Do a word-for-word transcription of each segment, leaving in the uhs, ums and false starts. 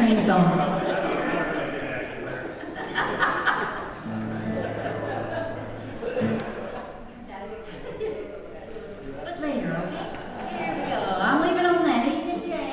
train song. But later, okay? Here we go. I'm leaving on that. Evening, Jay.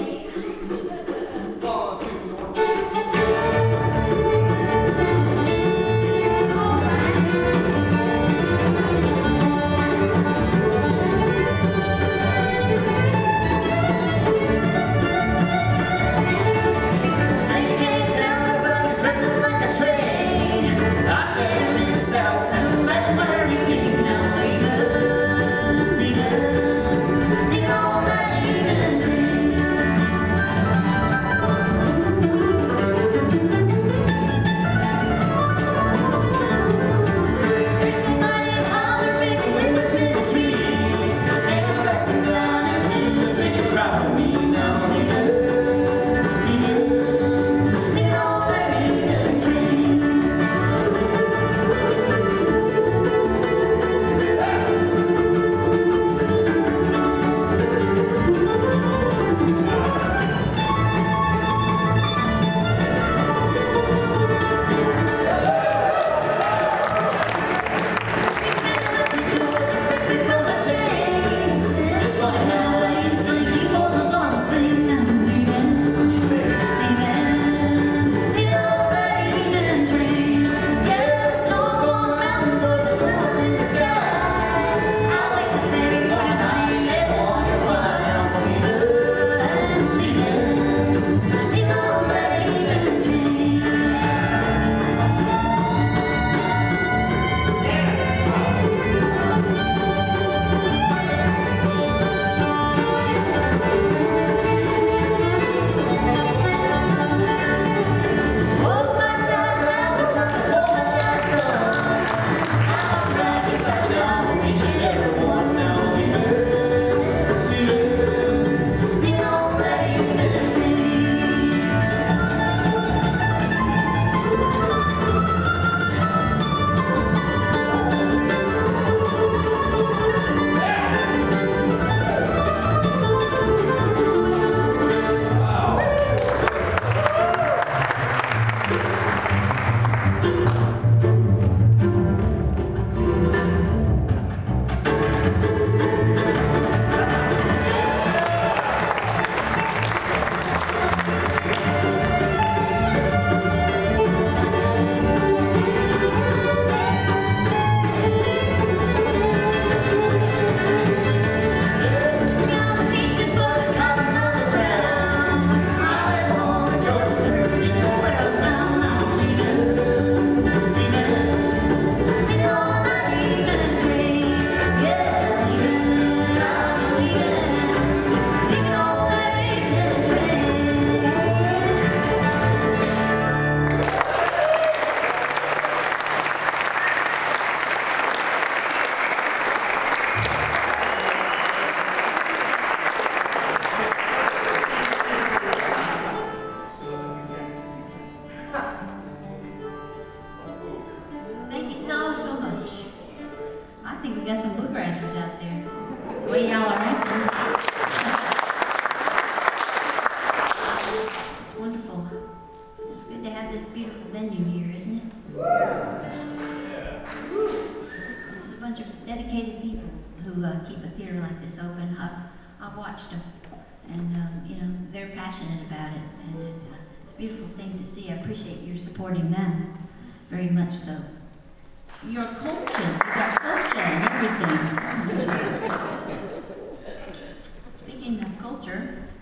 Thank you so, so much. I think we got some bluegrassers out there. The way y'all are acting. It's wonderful. It's good to have this beautiful venue here, isn't it? There's a bunch of dedicated people who uh, keep a theater like this open. I've, I've watched them, and um, you know, they're passionate about it, and it's a, it's a beautiful thing to see. I appreciate your supporting them very much so. Your culture, you got culture and everything.